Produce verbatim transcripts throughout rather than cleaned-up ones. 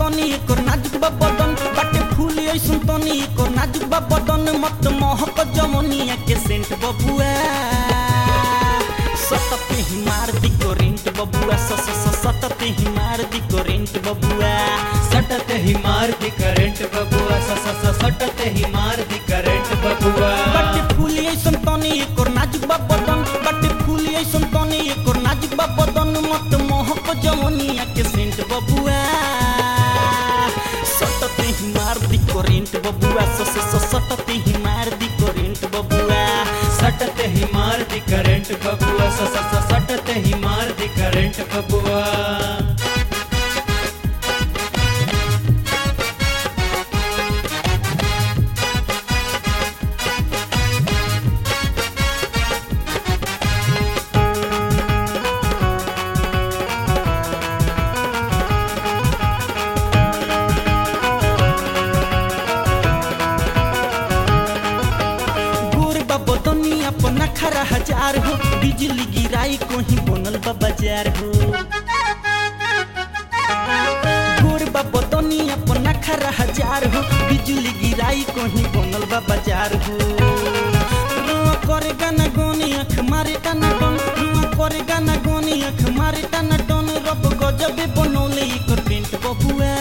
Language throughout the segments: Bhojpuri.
तनी एकर नाजुक बा बदन बाटे फूल ऐसन तनी एकर नाजुक बा बदन मत महक जवनिया के सेंट बबुआ सतते ही मार दी करेंट बबुआ स स स सतते ही मार दी करेंट बबुआ सटते ही मार दी करंट बबुआ स स स सटते ही मार दी करंट बबुआ बाटे फूल ऐसन तनी एकर नाजुक बा बदन बाटे फूल ऐसन तनी एकर नाजुक बा बदन मत महक जवनिया के सेंट बबुआ सटते ही मार दी करेंट बबुआ स स स सटते ही मार दी करेंट बबुआ सटते ही मार दी करंट बबुआ स स स सटते ही मार दी करंट बबुआ अपना खरा हजार हो बिजली गिराई कोही बनल बा बाजार हो गोर बाबा तनी अपना खरा हजार हो बिजली गिराई कोही बनल बा बाजार हो रुआ करे गाना गोनी आँख मारे टाना टन रुआ करे गाना गोनी आँख मारे टाना टन रब गजबे बनौले एकर पेंट बबुआ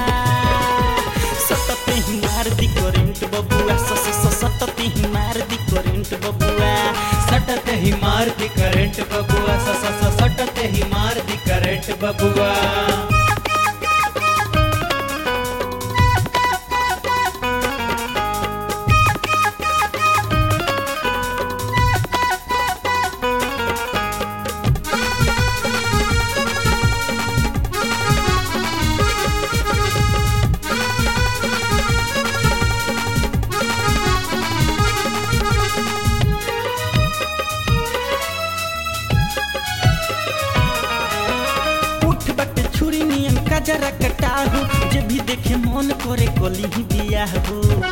सतते ही मार दी करेंट बबुआ स स स सतते ही मार दी करेंट बबुआ सटते ही मार दी करंट बबुआ स स स सटते ही मार दी करंट बबुआ जरा कटा हो जे भी देखे मन करे कली ही बिया हो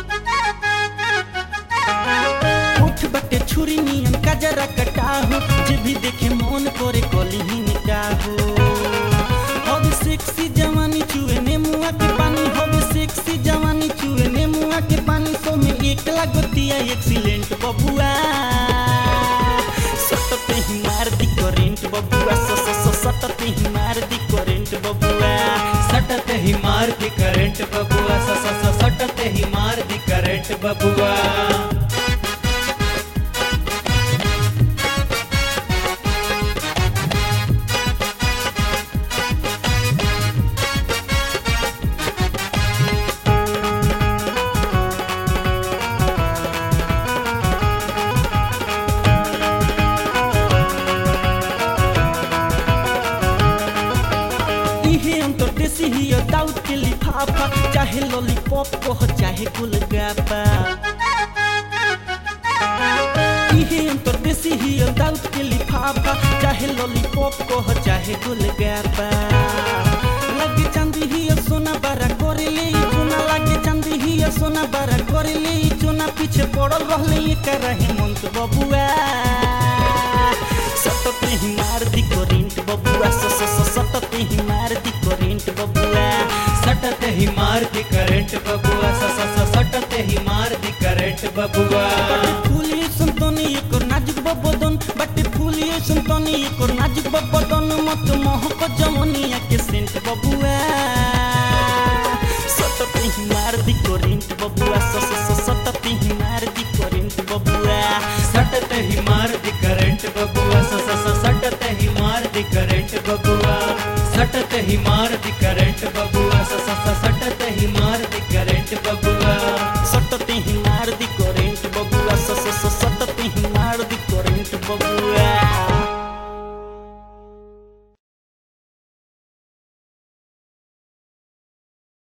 उठ बटे छुरी नियन का जरा कटा हो जे भी देखे मन करे कली ही निकाह हो होवे सेक्सी जवानी चुए ने मुआ के पानी होवे सेक्सी जवानी चुए ने मुआ के पानी सो में एक लागतिया एक्सीलेंट बबुआ सतते ही मार दी करेंट बबुआ स स स सतते ही मार दी करेंट बबुआ सटते ही मार दी करंट बबुआ स स स सटते ही मार दी करंट बबुआ दाऊद के लिफाफा चाहे लॉलीपॉप को चाहे गुलगप्पा इहे अंतर देसी ही दाऊद के लिफाफा चाहे लॉलीपॉप को चाहे गुलगप्पा लगे चांदी ही सोना बारा करे ले चुना लगे चांदी ही सोना बारा करे ले चुना पीछे पड़ल रहले एकर रहे मंत बबुआ सतते ही मार दी करेंट बबुआ स स स सतते ही मार दी करेंट बबुआ सटते ही मार दी करंट बबुआ स स स सटते ही मार दी करंट बबुआ बाटे फूल ऐसन तनी एकर नाजुक बा बदन बाटे फूल ऐसन तनी एकर नाजुक बा बदन मत महक जवनिया के सेंट बबुआ सतते ही मार दी करेंट बबुआ स स स सतते ही मार दी करेंट बबुआ सटते ही मार दी करंट बबुआ स स स सटते ही मार दी करंट बबुआ सटते ही मार दी करंट बबुआ स स स